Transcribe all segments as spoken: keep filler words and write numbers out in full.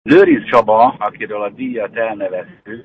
Lőrinc Csaba, akiről a díjat elneveztük,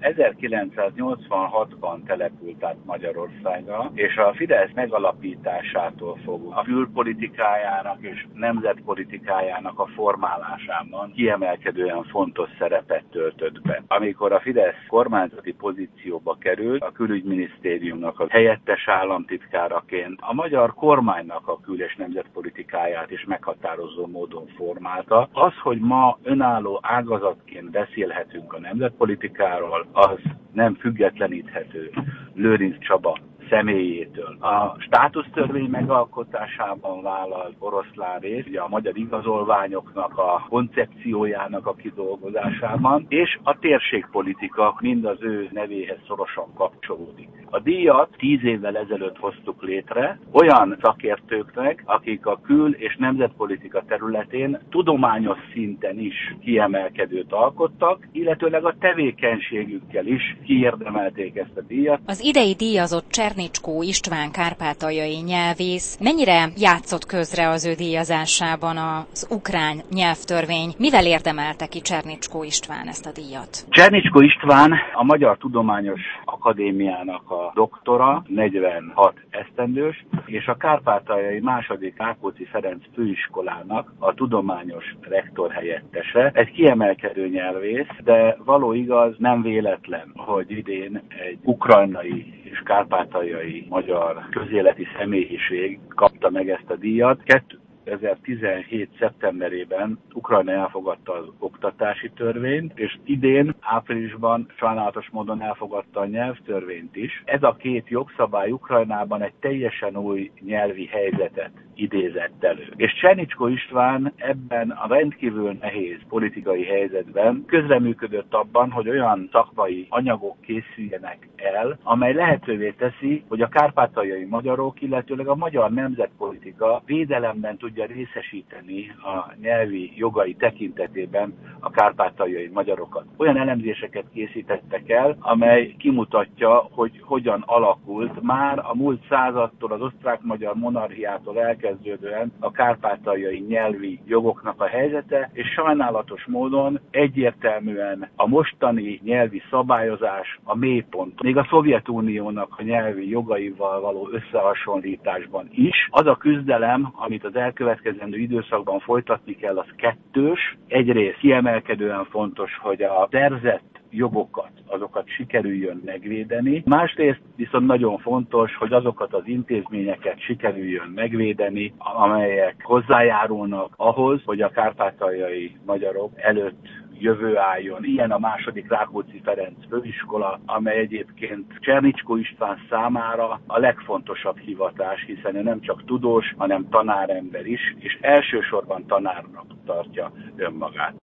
ezerkilencszáznyolcvanhatban települt át Magyarországra, és a Fidesz megalapításától fogva a külpolitikájának és nemzetpolitikájának a formálásában kiemelkedően fontos szerepet töltött be. Amikor a Fidesz kormányzati pozícióba került, a külügyminisztériumnak a helyettes államtitkáraként a magyar kormánynak a kül- és nemzetpolitikáját is meghatározó módon formálta. Az, hogy ma önálló ágazatként beszélhetünk a nemzetpolitikáról, az nem függetleníthető Lőrinc Csaba személyétől. A státusztörvény megalkotásában vállalt oroszlán részt, ugye a magyar igazolványoknak a koncepciójának a kidolgozásában, és a térségpolitika mind az ő nevéhez szorosan kapcsolódik. A díjat tíz évvel ezelőtt hoztuk létre olyan szakértőknek, akik a kül- és nemzetpolitika területén tudományos szinten is kiemelkedőt alkottak, illetőleg a tevékenységükkel is kiérdemelték ezt a díjat. Az idei díjazott Csernicskó István kárpátaljai nyelvész mennyire játszott közre az ő díjazásában az ukrán nyelvtörvény? Mivel érdemelte ki Csernicskó István ezt a díjat? Csernicskó István a Magyar Tudományos Akadémiának a doktora, negyvenhat esztendős, és a kárpátaljai második Rákóczi Ferenc főiskolának a tudományos rektor helyettese. Egy kiemelkedő nyelvész, de való igaz, nem véletlen, hogy idén egy ukrajnai és kárpátaljai magyar közéleti személyiség kapta meg ezt a díjat. kétezer-tizenhét. szeptemberében Ukrajna elfogadta az oktatási törvényt, és idén, áprilisban sajnálatos módon elfogadta a nyelvtörvényt is. Ez a két jogszabály Ukrajnában egy teljesen új nyelvi helyzetet idézett elő. És Csernicskó István ebben a rendkívül nehéz politikai helyzetben közreműködött abban, hogy olyan szakmai anyagok készüljenek el, amely lehetővé teszi, hogy a kárpátaljai magyarok, illetőleg a magyar nemzetpolitika védelemben tudja részesíteni a nyelvi jogai tekintetében a kárpátaljai magyarokat. Olyan elemzéseket készítettek el, amely kimutatja, hogy hogyan alakult már a múlt századtól, az osztrák-magyar monarchiától elkezdődően a kárpátaljai nyelvi jogoknak a helyzete, és sajnálatos módon egyértelműen a mostani nyelvi szabályozás a mélypont. Még a Szovjetuniónak a nyelvi jogaival való összehasonlításban is. Az a küzdelem, amit az elkövetkezendő időszakban folytatni kell, az kettős. Egyrészt kiemelkedően fontos, hogy a szerzett jogokat, azokat sikerüljön megvédeni. Másrészt viszont nagyon fontos, hogy azokat az intézményeket sikerüljön megvédeni, amelyek hozzájárulnak ahhoz, hogy a kárpátaljai magyarok előtt jövő álljon. Ilyen a második Rákóczi Ferenc főiskola, amely egyébként Csernicskó István számára a legfontosabb hivatás, hiszen ő nem csak tudós, hanem tanárember is, és elsősorban tanárnak tartja önmagát.